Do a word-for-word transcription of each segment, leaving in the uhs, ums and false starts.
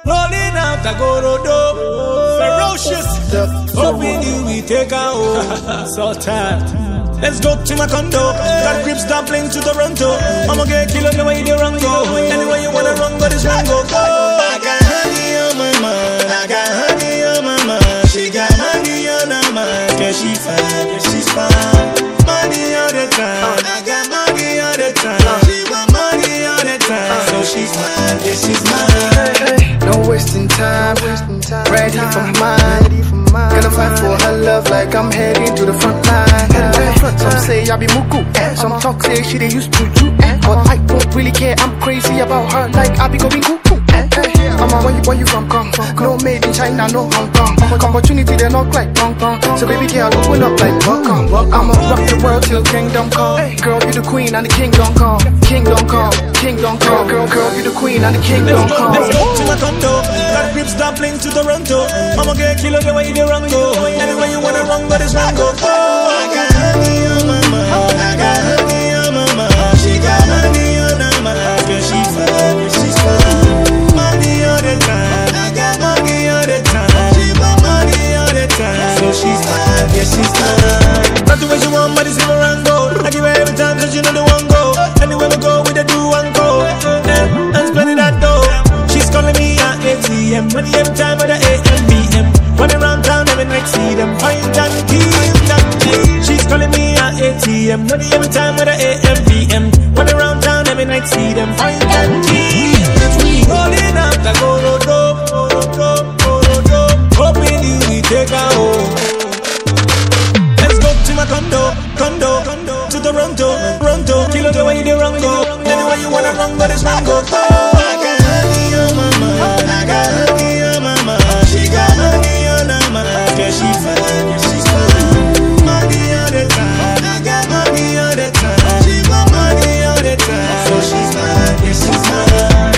rolling out a Gorodo, ferocious. Hoping you we take a home. So tired. Let's go to my condo. Got grips dumpling to Toronto. I'ma get killed the way they run go. Anyway you wanna run, but it's wrong go. I got honey on my mind. I got honey on my mind. She got honey on her mind. Yeah, she fine, yeah, she's fine. Money all the time. I got money all the time. She want money all the time. So she's mine, yeah, she's mine. No wasting time, ready for mine. Gonna fight for her love like I'm heading to the front line. Some say I be muku, some talk say she they used to do. But I don't really care, I'm crazy about her like I be going cuckoo. I'm a where you, where you from, come? No made in China, no Hong Kong. Opportunity they knock like Hong Kong. So baby girl, open up like welcome. I'ma rock the world till kingdom come. Girl, you the queen and the king don't come. King don't come, king don't come. Girl, girl, you the queen and the king don't come. Let's go to my condo. Got grips dumpling to Toronto. I'ma get killed the way they run go. Anyway you wanna run, but it's wrong go. Oh, I got honey on my mind. I got honey on my mind. She got honey on her mind. Yeah, she's fine, yeah, she's fine. Money all the time. I got money all the time. She want money all the time. So she's fine, yeah, she's fine. Not the way she want, but it's never wrong go. I give her every time, so she know the one go. Anywhere we go, with the do and go. And I'm spending that dough. She's calling me at A T M. Money every time with the A M P M. Running around town, every night see them. Fine and key, she's calling me at A T M. Money every time with the A M P M. Running around town, every night see them. Fine and key. Rolling out the Gorodo, Gorodo, Gorodo. Hoping you we take a home. Let's go to my condo, condo, condo. To Toronto, Toronto. Kill the way they run go. Anyway you wanna run, but it's wrong go. Oh, I got honey on my mind. I got honey on my mind. She got honey on her mind. Yeah, she's fine, yeah, she's fine. Money all the time. I got money all the time. She want money all the time. So she's fine, yeah, she's fine.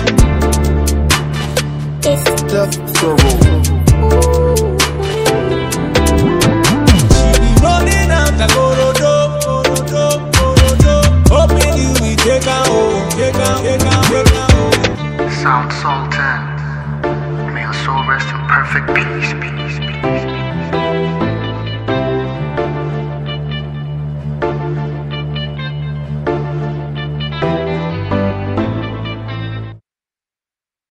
It's the sorrow. She be rolling out the Gorodo, Gorodo, Gorodo. Hoping you we take her home, take her, take her, take her home. Sound Sultan. May your soul rest in perfect peace, peace, peace.